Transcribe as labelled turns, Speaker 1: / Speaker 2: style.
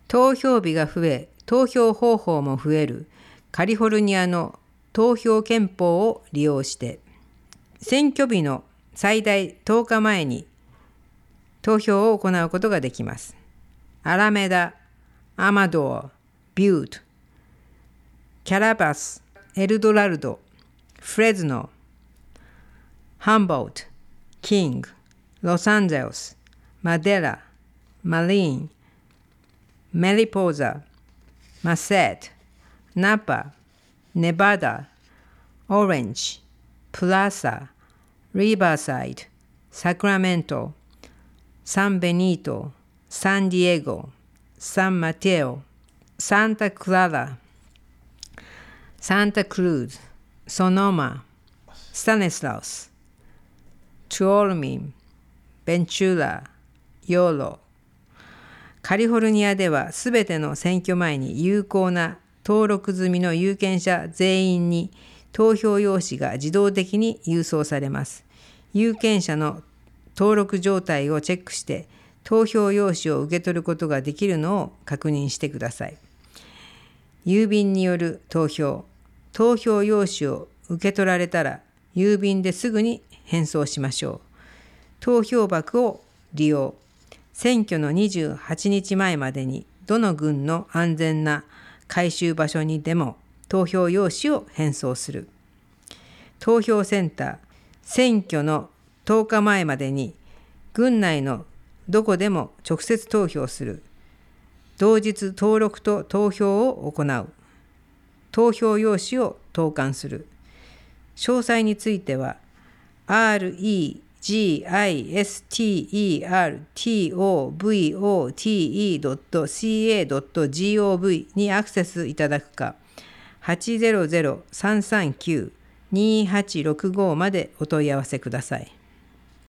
Speaker 1: 投票日が増え、投票方法も増えるカリフォルニアの投票憲法を利用して、選挙日の最大10日前に投票を行うことができます。アラメダ、アマドー、ビュート、キャラバス、エルドラルド、フレズノ、ハンボルト、キング、ロサンゼルス、マデラ、マリーン、メリポーザ、マセット、ナパ、ネバダ、オレンジ、プラサ、リバーサイド、サクラメント、サンベニート、サンディエゴ、サンマテオ、サンタクララ、サンタクルーズ、ソノマ、スタニスラウス、トゥオルミン、ベンチューラ、ヨーロ。カリフォルニアではすべての選挙前に有効な登録済みの有権者全員に投票用紙が自動的に郵送されます。有権者の登録状態をチェックして投票用紙を受け取ることができるのを確認してください。郵便による投票用紙を受け取られたら郵便ですぐに返送しましょう。投票箱を利用。選挙の28日前までにどの郡の安全な回収場所にでも投票用紙を返送する。投票センター。選挙の10日前までに郡内のどこでも直接投票する。同日登録と投票を行う。投票用紙を投函する。詳細については registertovote.ca.gov にアクセスいただくか、800-339-2865までお問い合わせください。